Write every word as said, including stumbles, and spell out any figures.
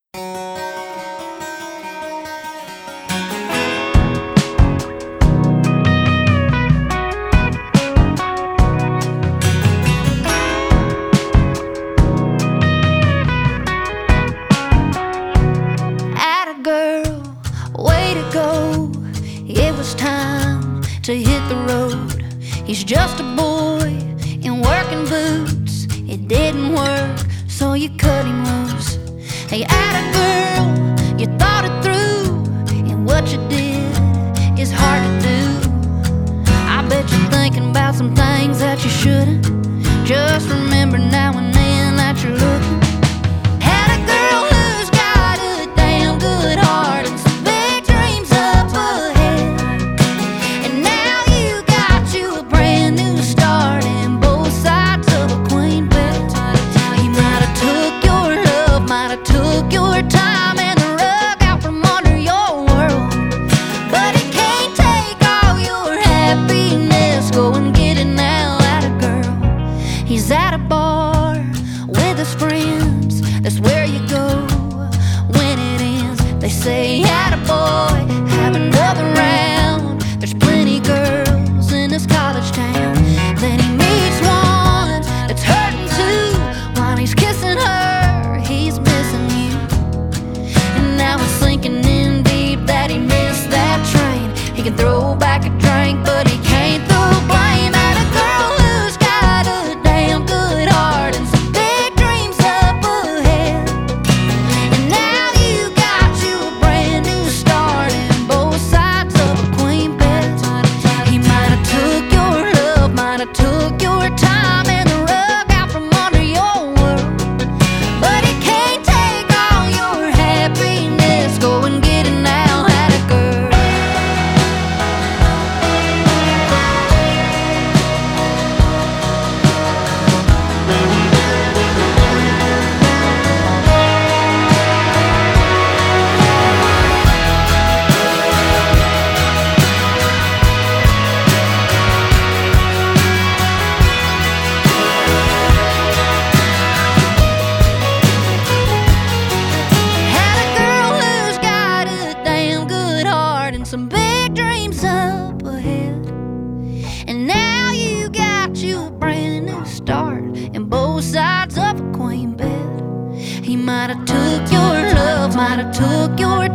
Atta girl, way to go. It was time to hit the road. He's just a boy in working boots. It didn't work, so you cut him loose. Hey, atta girl, you thought it through, and what you did is hard to do. I bet you're thinking about some things that you shouldn't. Just remember now and then that you're looking. He's at a bar with his friends. That's where you go when it ends. They say, attaboy, have another round. There's plenty girls in this college town. Then he meets one that's hurting too. While he's kissing her, he's missing you. And now it's sinking in deep that he missed that train. He can throw back a drink, but he can't throw blame at a girl who's got a damn good heart and some big dreams up ahead. And now you got you a brand new start in both sides of a queen bed. He might have took your love, might have took your time and the rug out from under your world, but he can't take all your happiness. Go and get it now, atta girl. Some big dreams up ahead, and now you got you a brand new start in both sides of a queen bed. He might have took your love, might have took your